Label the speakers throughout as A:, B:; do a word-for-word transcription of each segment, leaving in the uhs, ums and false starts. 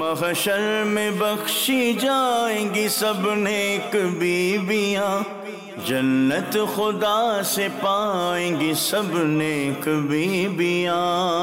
A: محشر میں بخشی جائیں گی سب نیک بیویاں، جنت خدا سے پائیں گی سب نیک بیویاں۔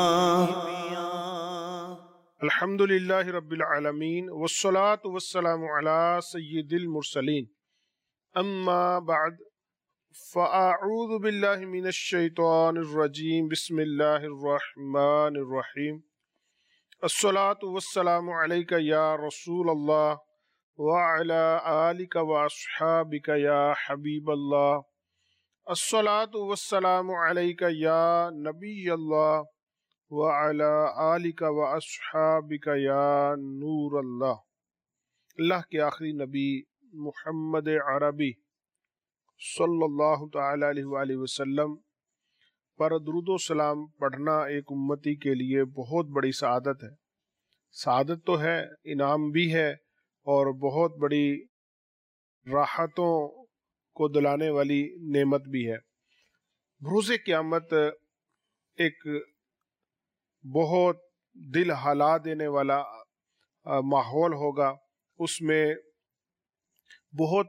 B: الحمدللہ رب العالمین والصلاة والسلام علی سید المرسلین، اما بعد فاعوذ باللہ من الشیطان الرجیم، بسم اللہ الرحمن الرحیم۔ الصلاة والسلام علیک یا رسول اللہ وعلی آلک واصحابک یا حبیب اللہ۔ الصلاة والسلام علیک یا نبی اللہ وعلی آلک واصحابک یا نور اللہ۔ اللہ کے آخری نبی محمد عربی صلی اللہ تعالی علیہ وآلہ وسلم پر درود و سلام پڑھنا ایک امتی کے لیے بہت بڑی سعادت ہے۔ سعادت تو ہے، انعام بھی ہے، اور بہت بڑی راحتوں کو دلانے والی نعمت بھی ہے۔ بروز قیامت ایک بہت دل ہلا دینے والا ماحول ہوگا، اس میں بہت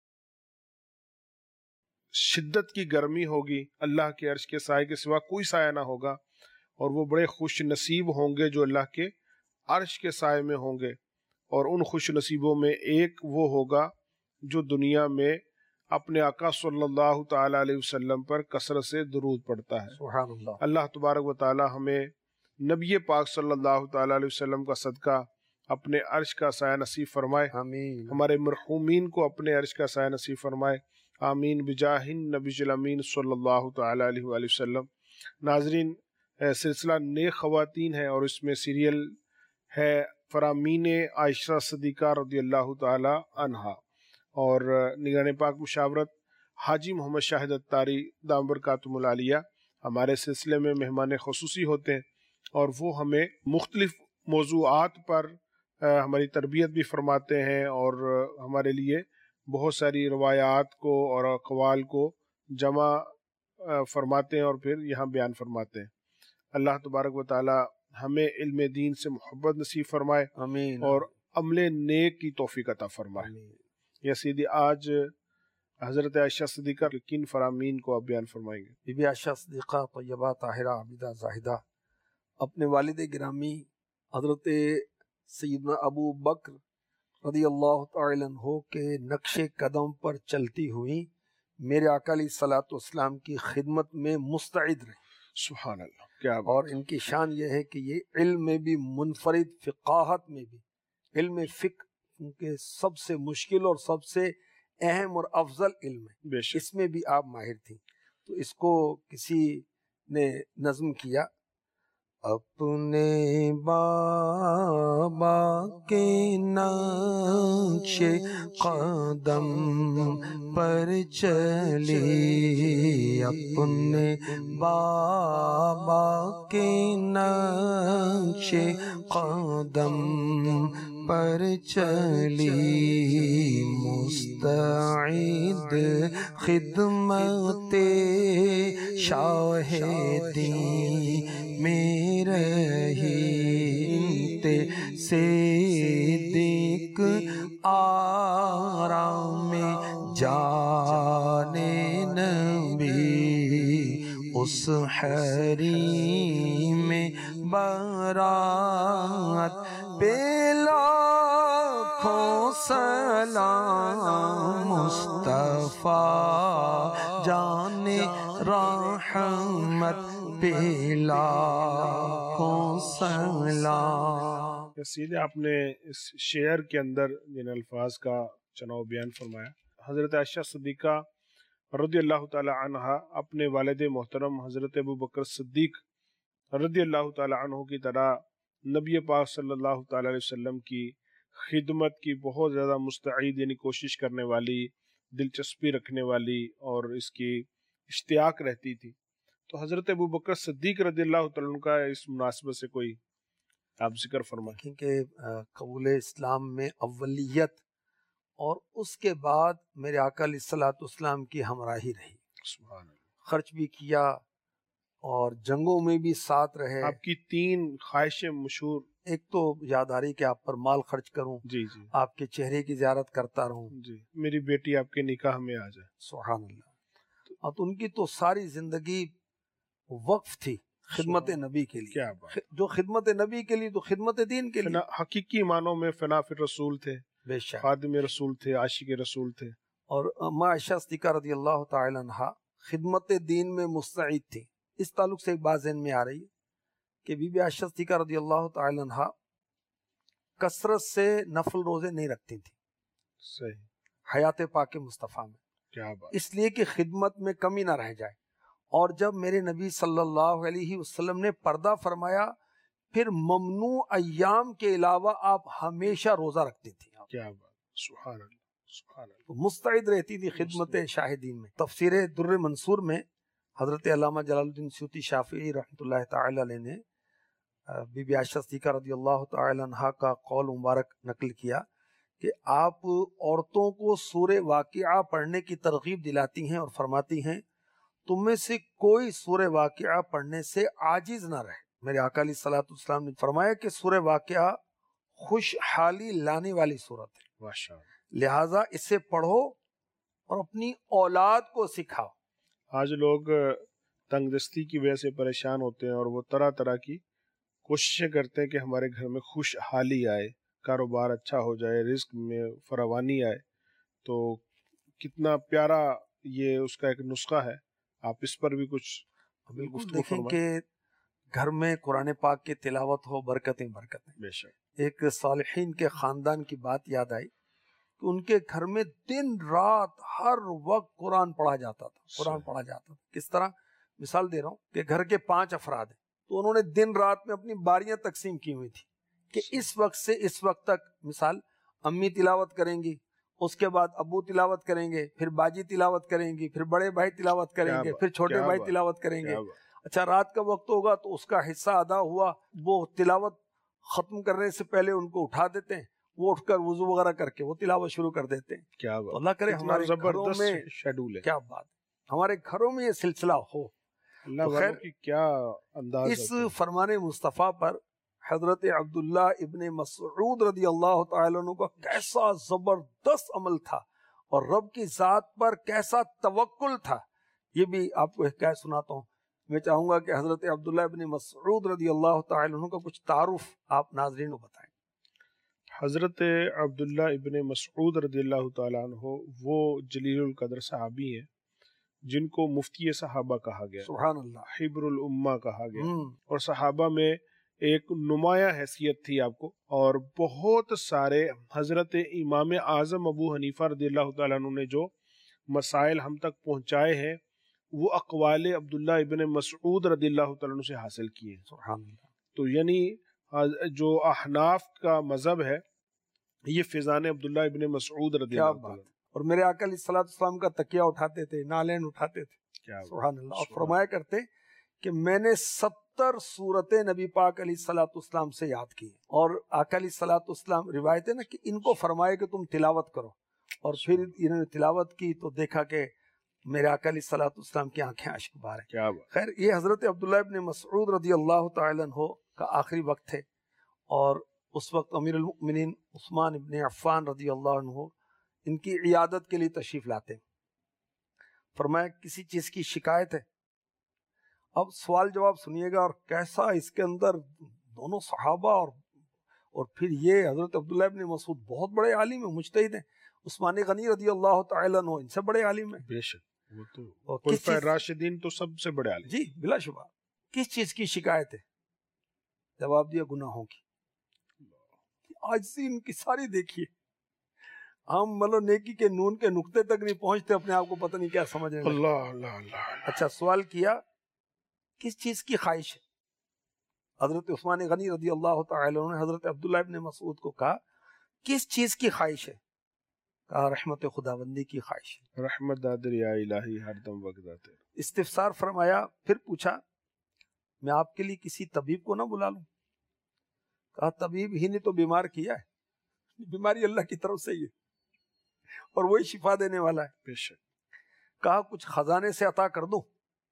B: شدت کی گرمی ہوگی، اللہ کے عرش کے سائے کے سوا کوئی سایہ نہ ہوگا، اور وہ بڑے خوش نصیب ہوں گے جو اللہ کے عرش کے سائے میں ہوں گے۔ اور ان خوش نصیبوں میں ایک وہ ہوگا جو دنیا میں اپنے آقا صلی اللہ تعالی علیہ وسلم پر کثرت سے درود پڑھتا ہے۔
C: سبحان اللہ۔
B: اللہ تبارک و تعالی ہمیں نبی پاک صلی اللہ تعالی علیہ وسلم کا صدقہ اپنے عرش کا سایہ نصیب فرمائے،
C: آمین۔
B: ہمارے مرحومین کو اپنے عرش کا سایہ نصیب فرمائے، آمین بجاہ النبی الامین صلی اللہ تعالی علیہ وآلہ وسلم۔ ناظرین، سلسلہ نیک خواتین ہے، اور اس میں سیریل ہے فرامین عائشہ صدیقہ رضی اللہ تعالی عنہا، اور نگران پاک مشاورت حاجی محمد شاہد اتاری دام برکاتہم العالیہ ہمارے سلسلے میں مہمان خصوصی ہوتے ہیں، اور وہ ہمیں مختلف موضوعات پر ہماری تربیت بھی فرماتے ہیں، اور ہمارے لیے بہت ساری روایات کو اور اقوال کو جمع فرماتے ہیں اور پھر یہاں بیان فرماتے ہیں۔ اللہ تبارک و تعالی ہمیں علم دین سے محبت نصیب فرمائے،
C: آمین،
B: اور عمل نیک کی توفیق عطا فرمائے۔
C: آمین۔
B: یا سیدی، آج حضرت عائشہ صدیقہ کے کن فرامین کو آپ بیان فرمائیں گے؟
C: بی بی عائشہ صدیقہ طیبہ طاہرہ عابدہ زاہدہ اپنے والد گرامی حضرت سیدنا ابو بکر رضی اللہ تعالی عنہ کے نقش قدم پر چلتی ہوئی میرے آقا علیہ الصلوۃ والسلام کی خدمت میں مستعد رہے۔
B: سبحان اللہ، کیا بات۔
C: اور ان کی شان یہ ہے کہ یہ علم میں بھی منفرد، فقاہت میں بھی، علم فقہ کے سب سے مشکل اور سب سے اہم اور افضل علم ہے،
B: بے شک۔
C: اس میں بھی آپ ماہر تھیں۔ تو اس کو کسی نے نظم کیا، اپنے بابا کے نقش قدم پر چلی، اپنے بابا کے نقش قدم پر چلی، مستعد خدمت شاہ دین میں رہی، صدیق آرام جان نبی، اس حریم برات پہ لاکھوں سلام، مصطفیٰ جان رحمت پہ لاکھوں سلام۔
B: سیدھے آپ نے اس شعر کے اندر جن الفاظ کا چناؤ بیان فرمایا، حضرت عائشہ صدیقہ رضی اللہ تعالی عنہ اپنے والد محترم حضرت ابو بکر صدیق رضی اللہ تعالی عنہ کی طرح نبی پاک صلی اللہ تعالی علیہ وسلم کی خدمت کی بہت زیادہ مستعد، یعنی کوشش کرنے والی، دلچسپی رکھنے والی، اور اس کی اشتیاق رہتی تھی۔ تو حضرت ابو بکر صدیق رضی اللہ تعالیٰ عنہ کا اس مناسبت سے کوئی آپ ذکر فرمائیں۔
C: کیونکہ قبول اسلام میں اولیت اور اس کے بعد میرے آقا علیہ الصلوۃ والسلام کی ہمراہی رہی،
B: سبحان اللہ،
C: خرچ بھی کیا اور جنگوں میں بھی ساتھ رہے.
B: آپ کی تین خواہشیں مشہور.
C: ایک تو یاد آ رہی کہ آپ پر مال خرچ کروں,
B: جی جی,
C: آپ کے چہرے کی زیارت کرتا رہوں,
B: جی, میری بیٹی آپ کے نکاح میں آ جائے.
C: سبحان اللہ. اور تو ان کی تو ساری زندگی وقف تھی خدمت نبی کے لیے.
B: کیا بات.
C: جو خدمت نبی کے لیے تو خدمت دین کے لیے.
B: حقیقی معنوں میں فنا فی رسول تھے,
C: بے شک
B: خادم رسول تھے, عاشق رسول تھے.
C: اور ماں عائشہ صدیقہ رضی اللہ تعالی عنہا خدمت دین میں مستعد تھی. اس تعلق سے ایک بات ذہن میں آ رہی ہے کہ بی بی عائشہ صدیقہ رضی اللہ تعالی عنہا کثرت سے نفل روزے نہیں رکھتی تھی
B: صحیح
C: حیات پاک مصطفیٰ میں.
B: کیا بات.
C: اس لیے کہ خدمت میں کمی نہ رہ جائے. اور جب میرے نبی صلی اللہ علیہ وسلم نے پردہ فرمایا پھر ممنوع ایام کے علاوہ آپ ہمیشہ روزہ رکھتی تھی.
B: کیا بات. سبحان اللہ سبحان اللہ.
C: مستعد رہتی تھی خدمت شاہدین میں. تفسیر در منصور میں حضرت علامہ جلال الدین سیوطی شافعی رحمۃ اللہ تعالی علیہ نے بی بی عائشہ صدیقہ رضی اللہ تعالی عنہا کا قول مبارک نقل کیا کہ آپ عورتوں کو سورہ واقعہ پڑھنے کی ترغیب دلاتی ہیں اور فرماتی ہیں تم میں سے کوئی سورہ واقعہ پڑھنے سے عاجز نہ رہے. میرے آقا علیہ الصلوۃ والسلام نے فرمایا کہ سورہ واقعہ خوشحالی لانے والی صورت ہے,
B: ماشاء اللہ,
C: لہٰذا اسے پڑھو اور اپنی اولاد کو سکھاؤ.
B: آج لوگ تنگ دستی کی وجہ سے پریشان ہوتے ہیں اور وہ طرح طرح کی کوششیں کرتے ہیں کہ ہمارے گھر میں خوشحالی آئے, کاروبار اچھا ہو جائے, رزق میں فراوانی آئے. تو کتنا پیارا یہ اس کا ایک نسخہ ہے. آپ اس پر بھی کچھ
C: بالکل دیکھیں کہ گھر میں قرآن پاک کی تلاوت ہو, برکتیں برکتیں.
B: بے شک.
C: ایک صالحین کے خاندان کی بات یاد آئی کہ ان کے گھر میں دن رات ہر وقت قرآن پڑھا جاتا تھا. قرآن پڑھا جاتا تھا. کس طرح؟ مثال دے رہا ہوں کہ گھر کے پانچ افراد ہیں تو انہوں نے دن رات میں اپنی باریاں تقسیم کی ہوئی تھی کہ اس وقت سے اس وقت تک مثال امی تلاوت کریں گی, اس کے بعد ابو تلاوت کریں گے, پھر باجی تلاوت کریں گی, پھر بڑے بھائی تلاوت کریں گے, پھر چھوٹے بھائی تلاوت کریں گے. اچھا رات کا وقت ہوگا تو اس کا حصہ ادا ہوا, وہ تلاوت ختم کرنے سے پہلے ان کو اٹھا دیتے ہیں, وہ اٹھ کر وضو وغیرہ کر کے وہ تلاوت شروع کر دیتے ہیں.
B: کیا بات.
C: اللہ کرے ہمارے گھروں میں
B: شیڈول ہے.
C: کیا بات, ہمارے گھروں میں یہ سلسلہ ہو.
B: اللہ والوں کی کیا انداز.
C: اس فرمان مصطفیٰ پر حضرت عبداللہ ابن مسعود رضی اللہ تعالیٰ عنہ کا کیسا زبردست عمل تھا اور رب کی ذات پر کیسا توکل تھا, یہ بھی آپ کو حکایت سناتا ہوں. میں چاہوں گا کہ حضرت عبداللہ ابن مسعود رضی اللہ تعالیٰ عنہ کا کچھ تعارف آپ ناظرین کو بتائیں.
B: حضرت عبداللہ ابن مسعود رضی اللہ تعالیٰ عنہ وہ جلیل القدر صحابی ہیں جن کو مفتی صحابہ کہا گیا,
C: سبحان اللہ,
B: حبر الامہ کہا گیا.
C: ہم,
B: اور صحابہ میں ایک نمایاں حیثیت تھی آپ کو, اور بہت سارے حضرت امام اعظم ابو حنیفہ رضی اللہ تعالیٰ عنہ نے جو مسائل ہم تک پہنچائے ہیں وہ اقوال عبداللہ ابن مسعود رضی اللہ تعالیٰ عنہ سے حاصل کیے ہیں.
C: سبحان اللہ.
B: تو یعنی جو احناف کا مذہب ہے یہ فیضان عبداللہ ابن مسعود رضی اللہ تعالیٰ عنہ.
C: اور میرے آقا علیہ الصلوۃ والسلام کا تکیہ اٹھاتے تھے, نالین اٹھاتے تھے. سبحان اللہ. اور فرمایا کرتے کہ میں نے ستر سورتیں نبی پاک علیہ الصلوۃ والسلام سے یاد کی, اور آقا علیہ الصلوۃ والسلام روایت ہے نا کہ ان کو فرمایا کہ تم تلاوت کرو, اور پھر انہوں نے تلاوت کی تو دیکھا کہ میرے آقا علیہ الصلوۃ والسلام کی آنکھیں اشک بار ہیں.
B: کیا بات.
C: خیر یہ حضرت عبداللہ ابن مسعود رضی اللہ تعالیٰ عنہ کا آخری وقت تھے, اور اس وقت امیر المؤمنین عثمان ابن عفان رضی اللہ عنہ ان کی عیادت کے لیے تشریف لاتے ہیں. فرمایا کسی چیز کی شکایت ہے؟ اب سوال جواب سنیے گا, اور کیسا اس کے اندر دونوں صحابہ اور اور پھر یہ حضرت عبداللہ ابن مسعود بہت بڑے عالم ہیں, مجتہد ہیں. عثمان غنی رضی اللہ تعالیٰ عنہ ان سے بڑے عالم ہیں.
B: بے شک, وہ تو خلفائے راشدین تو سب سے بڑے عالم.
C: جی بلا شبہ. کس چیز کی شکایت ہے؟ جواب دیا گناہوں کی. عاجزی ان کی ساری دیکھیے, ہم ملو نیکی کے نون کے نقطے تک نہیں پہنچتے, اپنے آپ کو پتہ نہیں کیا سمجھ رہے ہیں.
B: اللہ اللہ اللہ.
C: اچھا سوال کیا کس چیز کی خواہش ہے؟ حضرت عثمان غنی رضی اللہ تعالی عنہ نے حضرت عبداللہ ابن مسعود کو کہا کس چیز کی خواہش ہے؟ کہا رحمت خداوندی کی خواہش ہے.
B: رحمت دادر یا الہی ہر دم وقت داتے.
C: استفسار فرمایا, پھر پوچھا میں آپ کے لیے کسی طبیب کو نہ بلا لوں؟ کہا طبیب ہی نے تو بیمار کیا ہے, بیماری اللہ کی طرف سے ہی ہے اور وہی شفا دینے والا ہے.
B: بے شک.
C: کہا کچھ خزانے سے عطا کر دوں,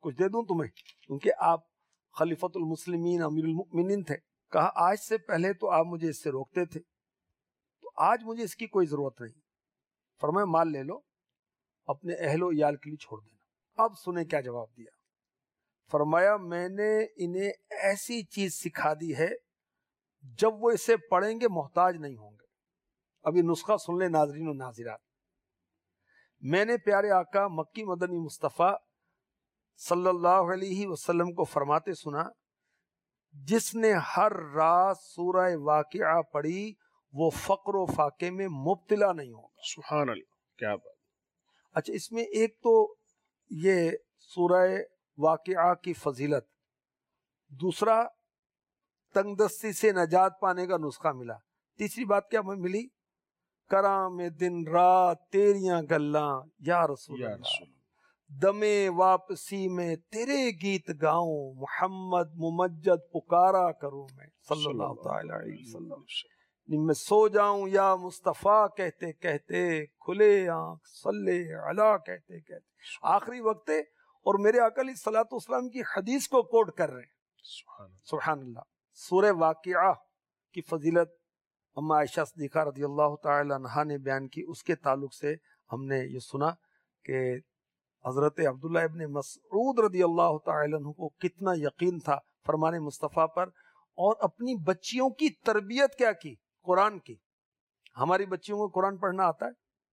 C: کچھ دے دوں تمہیں، کیونکہ آپ خلیفۃ المسلمین امیر المؤمنین تھے. کہا آج سے پہلے تو آپ مجھے اس سے روکتے تھے، تو آج مجھے اس کی کوئی ضرورت نہیں. فرمایا مال لے لو، اپنے اہل و عیال کے لیے چھوڑ دینا. اب سنیں کیا جواب دیا. فرمایا میں نے انہیں ایسی چیز سکھا دی ہے جب وہ اسے پڑھیں گے محتاج نہیں ہوں گے. اب یہ نسخہ سن لیں ناظرین و ناظرات. میں نے پیارے آقا مکی مدنی مصطفیٰ صلی اللہ علیہ وسلم کو فرماتے سنا، جس نے ہر رات سورہ واقعہ پڑھی وہ فقر و فاقے میں مبتلا نہیں ہوگا.
B: سبحان اللہ، کیا بات.
C: اچھا، اس میں ایک تو یہ سورہ واقعہ کی فضیلت، دوسرا تنگ دستی سے نجات پانے کا نسخہ ملا، تیسری بات کیا ہمیں ملی؟ کرام دن رات تیریاں گلاں یا رسول
B: یا
C: اللہ،
B: رسول
C: دمے واپسی میں تیرے گیت گاؤں، محمد ممجد پکارا کروں میں صلی اللہ تعالی علیہ وسلم. میں سو جاؤں یا مصطفیٰ کہتے کہتے، کھلے آنکھ صلی علی کہتے کہتے. آخری وقت ہے اور میرے آقا علیہ الصلوۃ والسلام کی حدیث کو کوٹ کر رہے ہیں.
B: سبحان اللہ.
C: سبحان اللہ. سورہ واقعہ کی فضیلت اما عائشہ صدیقہ رضی اللہ تعالی عنہا نے بیان کی. اس کے تعلق سے ہم نے یہ سنا کہ حضرت عبداللہ ابن مسعود رضی اللہ تعالی عنہ کو کتنا یقین تھا فرمان مصطفیٰ پر، اور اپنی بچیوں کی تربیت کیا کی؟ قرآن کی. ہماری بچیوں کو قرآن پڑھنا آتا ہے؟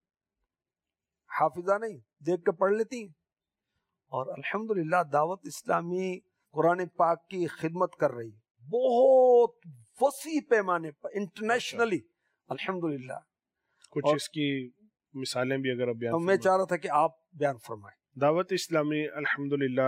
C: حافظہ نہیں، دیکھ کے پڑھ لیتی ہیں. اور الحمدللہ دعوت اسلامی قرآن پاک کی خدمت کر رہی ہے بہت وسیع پیمانے پر، انٹرنیشنلی الحمدللہ.
B: کچھ اس کی مثالیں بھی اگر اب بیان
C: میں چاہ رہا تھا کہ آپ بیان فرمائیں.
B: دعوت اسلامی الحمدللہ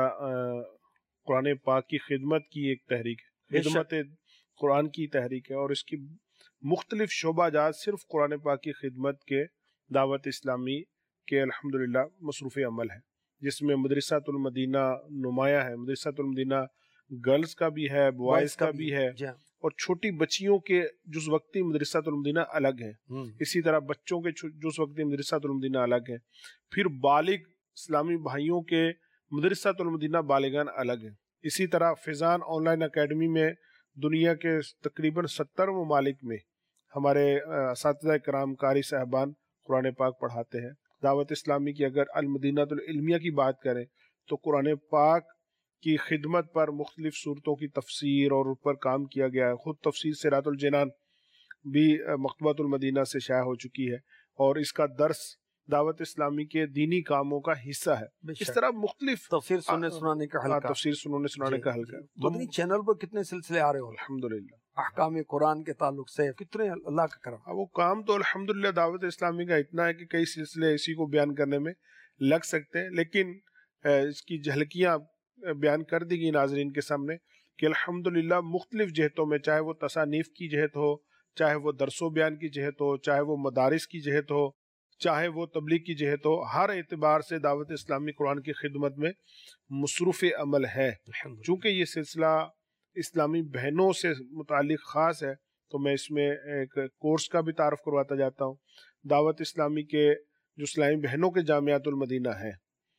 B: قرآن پاک کی خدمت کی ایک تحریک ہے، خدمت قرآن کی تحریک ہے، اور اس کی مختلف شعبہ جات صرف قرآن پاک کی خدمت کے دعوت اسلامی کے الحمدللہ مصروف عمل ہے، جس میں مدرسۃ المدینہ نمایاں ہے. مدرسۃ المدینہ گرلز کا بھی ہے، بوائز کا بھی ہے، اور چھوٹی بچیوں کے جز وقتی مدرسۃ المدینہ الگ ہے. اسی طرح بچوں کے جز وقتی مدرسۃ المدینہ الگ ہے. پھر بالغ اسلامی بھائیوں کے مدرسۃ المدینہ بالغان الگ ہیں. اسی طرح فیضان آن لائن اکیڈمی میں دنیا کے تقریباً ستر ممالک میں ہمارے اساتذہ کرام قاری صاحبان قرآن پاک پڑھاتے ہیں. دعوت اسلامی کی اگر المدینہ العلمیہ کی بات کریں تو قرآن پاک کی خدمت پر مختلف صورتوں کی تفسیر اور اس پر کام کیا گیا ہے. خود تفسیر سراۃ الجنان بھی مکتبۃ المدینہ سے شائع ہو چکی ہے، اور اس کا درس دعوت اسلامی کے دینی کاموں کا حصہ ہے. اس طرح مختلف
C: تفسیر سننے سنانے کا حلقہ،
B: تفسیر سننے سنانے کا حلقہ.
C: مدنی چینل پر کتنے سلسلے آ رہے ہو
B: الحمدللہ
C: احکام قرآن کے تعلق سے، کتنے اللہ کا کرم.
B: وہ کام تو الحمدللہ دعوت اسلامی کا اتنا ہے کہ کئی سلسلے اسی کو بیان کرنے میں لگ سکتے ہیں، لیکن اس کی جھلکیاں بیان کر دی گئی ناظرین کے سامنے کہ الحمدللہ مختلف جہتوں میں، چاہے وہ تصانیف کی جہت ہو، چاہے وہ درس و بیان کی جہت ہو، چاہے وہ مدارس کی جہت ہو، چاہے وہ تبلیغ کی جہت ہو، ہر اعتبار سے دعوت اسلامی قرآن کی خدمت میں مصروف عمل ہے. چونکہ یہ سلسلہ اسلامی بہنوں سے متعلق خاص ہے تو میں اس میں ایک کورس کا بھی تعارف کرواتا جاتا ہوں. دعوت اسلامی کے جو اسلامی بہنوں کے جامعات المدینہ ہیں،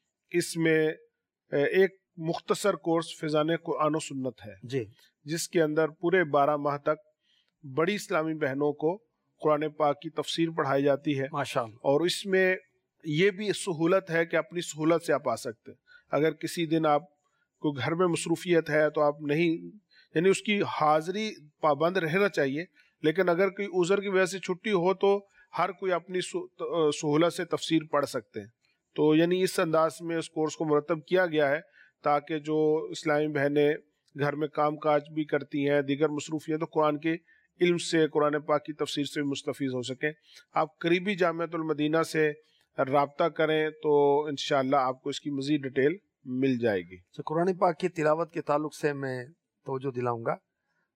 B: اس میں ایک مختصر کورس فیضان قرآن و سنت ہے
C: جی،
B: جس کے اندر پورے بارہ ماہ تک بڑی اسلامی بہنوں کو قرآن پاک کی تفسیر پڑھائی جاتی ہے.
C: ماشاءاللہ.
B: اور اس میں یہ بھی سہولت ہے کہ اپنی سہولت سے آپ آ سکتے ہیں. اگر کسی دن آپ کو گھر میں مصروفیت ہے تو آپ نہیں، یعنی اس کی حاضری پابند رہنا چاہیے، لیکن اگر کوئی عذر کی وجہ سے چھٹی ہو تو ہر کوئی اپنی سہولت سے تفسیر پڑھ سکتے ہیں. تو یعنی اس انداز میں اس کورس کو مرتب کیا گیا ہے تاکہ جو اسلامی بہنیں گھر میں کام کاج بھی کرتی ہیں، دیگر مصروفیت، تو قرآن کے علم سے، قرآن پاک کی تفسیر سے بھی مستفیض ہو سکیں. آپ قریبی جامعۃ المدینہ سے رابطہ کریں تو انشاءاللہ آپ کو اس کی مزید ڈیٹیل مل جائے گی.
C: قرآن پاک کی تلاوت کے تعلق سے میں توجہ دلاؤں گا.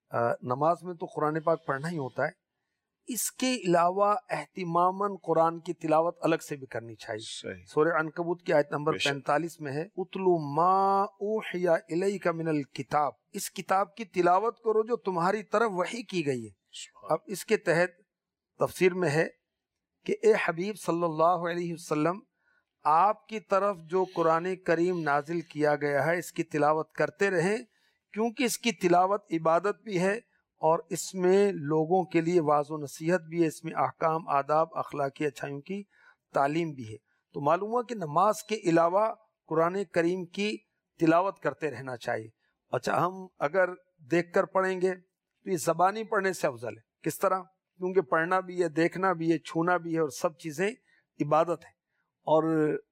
C: نماز میں تو قرآن پاک پڑھنا ہی ہوتا ہے، اس کے علاوہ اہتماماً قرآن کی تلاوت الگ سے بھی کرنی چاہیے. سورہ عنکبوت کی آیت نمبر پینتالیس میں ہے اتلو ما اوحی الیک من الکتاب، اس کتاب کی تلاوت کرو جو تمہاری طرف وحی کی گئی ہے. اب اس کے تحت تفسیر میں ہے کہ اے حبیب صلی اللہ علیہ وسلم، آپ کی طرف جو قرآن کریم نازل کیا گیا ہے اس کی تلاوت کرتے رہیں، کیونکہ اس کی تلاوت عبادت بھی ہے اور اس میں لوگوں کے لیے واعظ و نصیحت بھی ہے، اس میں احکام، آداب، اخلاقی اچھائیوں کی تعلیم بھی ہے۔ تو معلوم ہوا کہ نماز کے علاوہ قرآن کریم کی تلاوت کرتے رہنا چاہیے۔ اچھا، ہم اگر دیکھ کر پڑھیں گے تو یہ زبانی پڑھنے سے افضل ہے۔ کس طرح؟ کیونکہ پڑھنا بھی ہے، دیکھنا بھی ہے، چھونا بھی ہے، اور سب چیزیں عبادت ہے، اور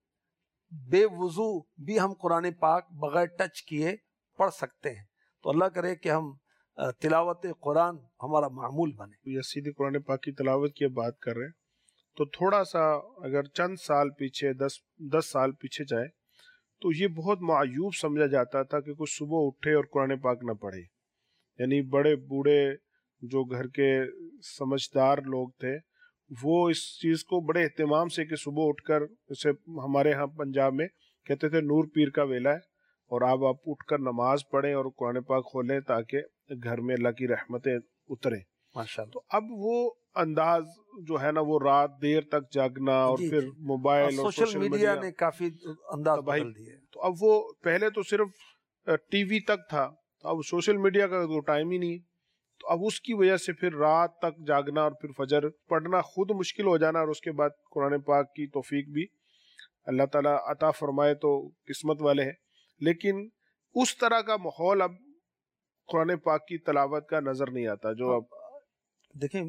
C: بے وضو بھی ہم قرآن پاک بغیر ٹچ کیے پڑھ سکتے ہیں۔ تو اللہ کرے کہ ہم تلاوت قرآن ہمارا معمول بنے۔
B: یہ سیدھی قرآن پاک کی تلاوت کی بات کر رہے ہیں تو تھوڑا سا اگر چند سال پیچھے، دس دس سال پیچھے جائے تو یہ بہت معیوب سمجھا جاتا تھا کہ کوئی صبح اٹھے اور قرآن پاک نہ پڑھے۔ یعنی بڑے بوڑھے جو گھر کے سمجھدار لوگ تھے وہ اس چیز کو بڑے اہتمام سے کہ صبح اٹھ کر، جیسے ہمارے ہاں پنجاب میں کہتے تھے نور پیر کا ویلا ہے اور آپ آپ اٹھ کر نماز پڑھیں اور قرآن پاک کھولیں تاکہ گھر میں اللہ کی رحمتیں اتریں۔
C: ماشاءاللہ۔
B: تو اب وہ انداز جو ہے نا، وہ رات دیر تک جاگنا اور
C: جی
B: پھر
C: جی۔
B: موبائل اور
C: سوشل میڈیا نے کافی انداز بدل دیا ہے۔
B: تو اب وہ پہلے تو صرف ٹی وی تک تھا، اب سوشل میڈیا کا تو ٹائم ہی نہیں ہے، تو اب اس کی وجہ سے پھر رات تک جاگنا اور پھر فجر پڑھنا خود مشکل ہو جانا، اور اس کے بعد قرآن پاک کی توفیق بھی اللہ تعالیٰ عطا فرمائے تو قسمت والے ہیں، لیکن اس طرح کا ماحول اب قرآن پاک کی تلاوت کا نظر نہیں آتا جو اب
C: دیکھیں۔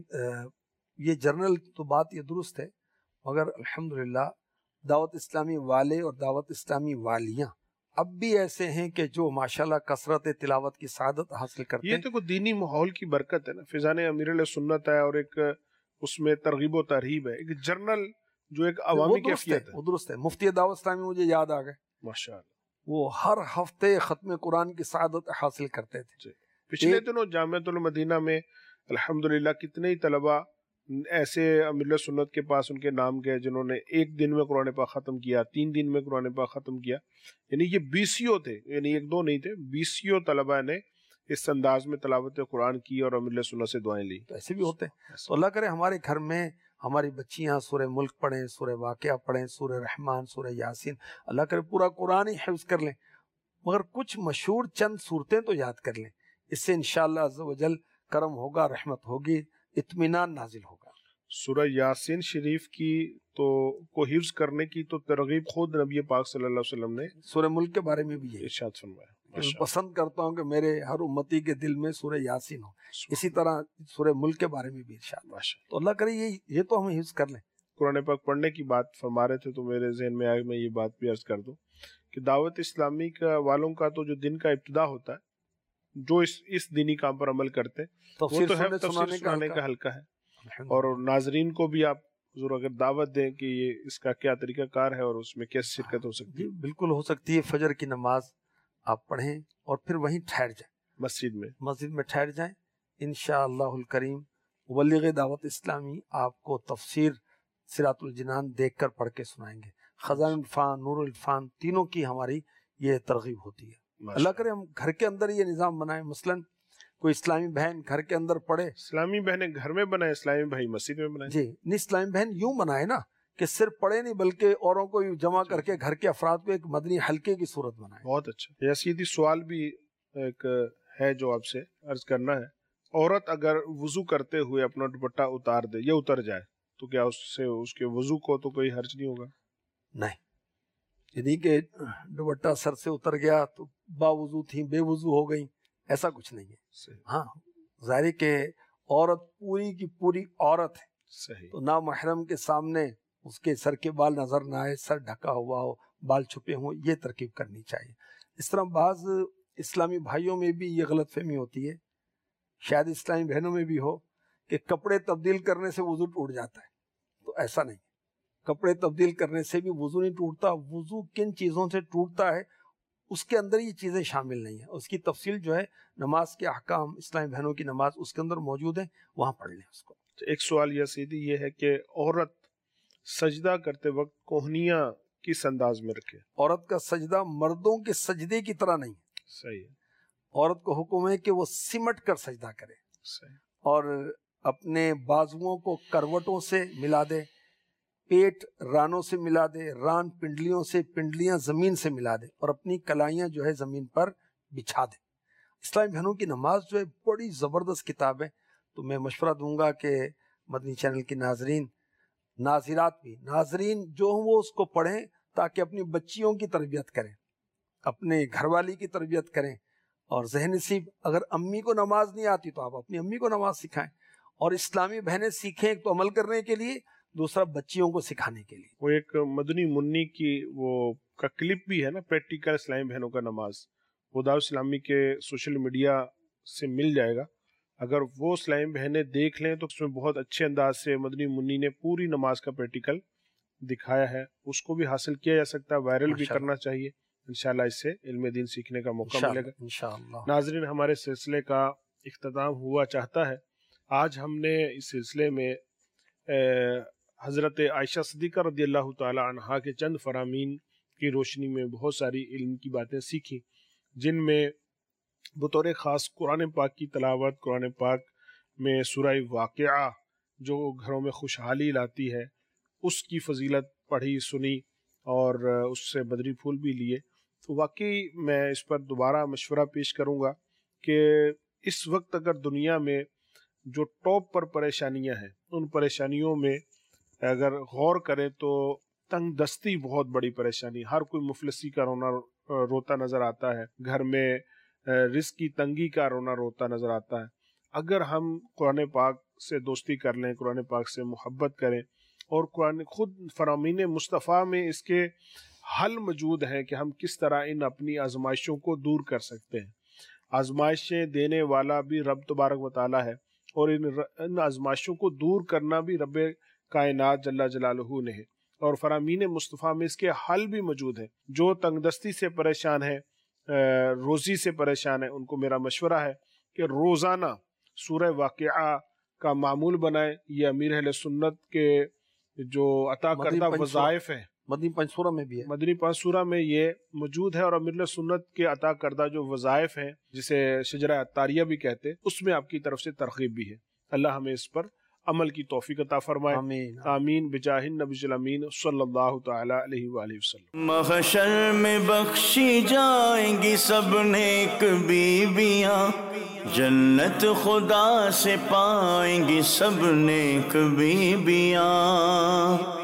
C: یہ جرنل تو بات یہ درست ہے، مگر الحمدللہ دعوت اسلامی والے اور دعوت اسلامی والیاں اب بھی ایسے ہیں کہ جو ماشاءاللہ کثرت تلاوت کی سعادت حاصل کرتے ہیں۔
B: یہ تو کوئی دینی ماحول کی برکت ہے نا، فیضان امیر علیہ سنت ہے اور ایک اس میں ترغیب و ترہیب ہے، ایک جرنل جو ایک عوامی کیفیت ہے۔
C: وہ درست ہے۔ مفتی دعوت اسلامی مجھے یاد آ گئے،
B: ماشاءاللہ،
C: وہ ہر ہفتے ختم قرآن کی سعادت حاصل کرتے تھے۔
B: پچھلے دنوں جامعۃ المدینہ میں الحمدللہ کتنے ہی طلبہ ایسے امیر سنت کے پاس ان کے نام گئے جنہوں نے ایک دن میں قرآن پاک ختم کیا، تین دن میں قرآن پاک ختم کیا، یعنی یہ بیسیوں تھے، یعنی ایک دو نہیں تھے، بیسیوں طلبہ نے اس انداز میں تلاوت قرآن کی اور امیر سنت سے دعائیں لی۔
C: تو ایسے بھی ہوتے ہیں۔ تو اللہ کرے ہمارے گھر میں ہماری بچیاں سورہ ملک پڑھیں، سورہ واقعہ پڑھیں، سورہ رحمان، سورہ یاسین، اللہ کرے پورا قرآن ہی حفظ کر لیں، مگر کچھ مشہور چند صورتیں تو یاد کر لیں۔ اس سے انشاءاللہ عز و جل کرم ہوگا، رحمت ہوگی، اطمینان نازل ہوگا۔
B: سورہ یاسین شریف کی تو کو حفظ کرنے کی تو ترغیب خود نبی پاک صلی اللہ علیہ وسلم نے
C: سورہ ملک کے بارے میں بھی ہے،
B: ارشاد فرمایا۔
C: میں پسند کرتا ہوں کہ میرے ہر امتی کے دل میں سورہ یاسین ہو، اسی طرح سورہ ملک کے بارے میں بھی ارشاد۔ تو اللہ کرے یہ یہ تو ہم حفظ کر لیں۔
B: قرآن پاک پڑھنے کی بات فرما رہے تھے تو میرے ذہن میں آئے، میں یہ بات بھی عرض کر دوں کہ دعوت اسلامی کا والوں کا تو جو دن کا ابتدا ہوتا ہے، جو اس اس دینی کام پر عمل کرتے ہیں، وہ تو ہے تفسیر سنانے کا حلقہ ہے، اور ناظرین کو بھی آپ ضرور اگر دعوت دیں کہ یہ اس کا کیا طریقہ کار ہے اور اس میں کیسے شرکت ہو سکتی ہے۔
C: جی بالکل ہو سکتی ہے۔ فجر کی نماز آپ پڑھیں اور پھر وہیں ٹھہر جائیں،
B: مسجد میں
C: مسجد میں ٹھہر جائیں، انشاءاللہ الکریم مبلغ دعوت اسلامی آپ کو تفسیر صراط الجنان دیکھ کر پڑھ کے سنائیں گے۔ خزائن الفان، نور الفان، تینوں کی ہماری یہ ترغیب ہوتی ہے۔ اللہ کرے ہم گھر کے اندر یہ نظام بنائیں، مثلاً کوئی اسلامی بہن گھر کے اندر پڑھے،
B: اسلامی بہنیں گھر میں بنائیں، اسلامی بھائی مسجد میں بنائیں۔
C: جی نہیں، اسلامی بہن یوں بنائے نا کہ صرف پڑھے نہیں بلکہ اوروں کو جمع کر کے گھر کے افراد کو ایک مدنی حلقے کی صورت بنائے۔
B: بہت اچھا۔ یہ سیدھی سوال بھی ایک ہے جو آپ سے عرض کرنا ہے، عورت اگر وضو کرتے ہوئے اپنا دوپٹہ اتار دے یا اتر جائے تو کیا اس سے اس کے وضو کو تو کوئی حرج نہیں ہوگا؟ نہیں،
C: یعنی کہ دوپٹہ سر سے اتر گیا تو با وضو تھی، بے وضو ہو گئی، ایسا کچھ نہیں ہے۔ ہاں ظاہر ہے کہ عورت پوری کی پوری عورت ہے،
B: صحیح،
C: تو نامحرم کے سامنے اس کے سر کے بال نظر نہ آئے، سر ڈھکا ہوا ہو، بال چھپے ہوں، یہ ترکیب کرنی چاہیے۔ اس طرح بعض اسلامی بھائیوں میں بھی یہ غلط فہمی ہوتی ہے، شاید اسلامی بہنوں میں بھی ہو، کہ کپڑے تبدیل کرنے سے وضو ٹوٹ جاتا ہے، تو ایسا نہیں، کپڑے تبدیل کرنے سے بھی وضو نہیں ٹوٹتا۔ وضو کن چیزوں سے ٹوٹتا ہے اس کے اندر یہ چیزیں شامل نہیں ہیں، اس کی تفصیل جو ہے نماز کے احکام، اسلامی بہنوں کی نماز اس کے اندر موجود ہیں، وہاں پڑھ لیں اس کو۔
B: ایک سوال یہ سیدھی یہ ہے کہ عورت سجدہ کرتے وقت کوہنیاں کس انداز میں رکھے؟
C: عورت کا سجدہ مردوں کے سجدے کی طرح نہیں،
B: صحیح ہے،
C: عورت کو حکم ہے کہ وہ سمٹ کر سجدہ کرے،
B: صحیح،
C: اور اپنے بازوؤں کو کروٹوں سے ملا دے، پیٹ رانوں سے ملا دے، ران پنڈلیوں سے، پنڈلیاں زمین سے ملا دے، اور اپنی کلائیاں جو ہے زمین پر بچھا دے۔ اسلامی بہنوں کی نماز جو ہے بڑی زبردست کتاب ہے، تو میں مشورہ دوں گا کہ مدنی چینل کے ناظرین، ناظرات بھی، ناظرین جو ہوں وہ اس کو پڑھیں تاکہ اپنی بچیوں کی تربیت کریں، اپنے گھر والی کی تربیت کریں، اور ذہن نصیب اگر امی کو نماز نہیں آتی تو آپ اپنی امی کو نماز سکھائیں، اور اسلامی بہنیں سیکھیں ایک تو عمل کرنے کے لیے، دوسرا بچیوں کو سکھانے کے لیے۔
B: وہ ایک مدنی منی کی وہ کا کلپ بھی ہے نا، پریکٹیکل اسلامی بہنوں کا نماز، وہ دعوت اسلامی کے سوشل میڈیا سے مل جائے گا، اگر وہ اسلامی بہنیں دیکھ لیں تو اس میں بہت اچھے انداز سے مدنی منی نے پوری نماز کا پریکٹیکل دکھایا ہے، اس کو بھی حاصل کیا جا سکتا ہے، وائرل بھی کرنا چاہیے، انشاءاللہ اس سے علم دین سیکھنے کا موقع ملے گا
C: انشاءاللہ۔
B: ناظرین، ہمارے سلسلے کا اختتام ہوا چاہتا ہے۔ آج ہم نے اس سلسلے میں حضرت عائشہ صدیقہ رضی اللہ تعالی عنہا کے چند فرامین کی روشنی میں بہت ساری علم کی باتیں سیکھی، جن میں بطور خاص قرآن پاک کی تلاوت، قرآن پاک میں سورہ واقعہ جو گھروں میں خوشحالی لاتی ہے، اس کی فضیلت پڑھی سنی اور اس سے بدری پھول بھی لیے۔ تو واقعی میں اس پر دوبارہ مشورہ پیش کروں گا کہ اس وقت اگر دنیا میں جو ٹاپ پر پریشانیاں ہیں، ان پریشانیوں میں اگر غور کریں تو تنگ دستی بہت بڑی پریشانی، ہر کوئی مفلسی کا رونا روتا نظر آتا ہے، گھر میں رزق کی تنگی کا رونا روتا نظر آتا ہے۔ اگر ہم قرآن پاک سے دوستی کر لیں، قرآن پاک سے محبت کریں، اور قرآن خود فرامین مصطفیٰ میں اس کے حل موجود ہیں کہ ہم کس طرح ان اپنی آزمائشوں کو دور کر سکتے ہیں۔ آزمائشیں دینے والا بھی رب تبارک و تعالیٰ ہے، اور ان ان آزمائشوں کو دور کرنا بھی رب کائنات جل جلالہ نے ہے، اور فرامین مصطفیٰ میں اس کے حل بھی موجود ہیں۔ جو تنگ دستی سے پریشان ہیں، روزی سے پریشان ہیں، ان کو میرا مشورہ ہے کہ روزانہ سورہ واقعہ کا معمول بنائیں۔ یہ امیر اہل سنت کے جو عطا کردہ وظائف ہیں،
C: مدنی پنج سورہ میں بھی ہے،
B: مدنی پانچ سورہ میں یہ موجود ہے، اور امیر سنت کے عطا کردہ جو وظائف ہیں جسے شجرہ عطاریہ بھی کہتے ہیں، اس میں آپ کی طرف سے ترغیب بھی ہے۔ اللہ ہمیں اس پر عمل کی توفیق عطا فرمائے،
C: آمین
B: آمین بجاہ النبی الامین صلی اللہ تعالی علیہ وآلہ وسلم۔
A: محشر میں بخشی جائیں گی سب نیک بیویاں، جنت خدا سے پائیں گی سب نیک بیویاں۔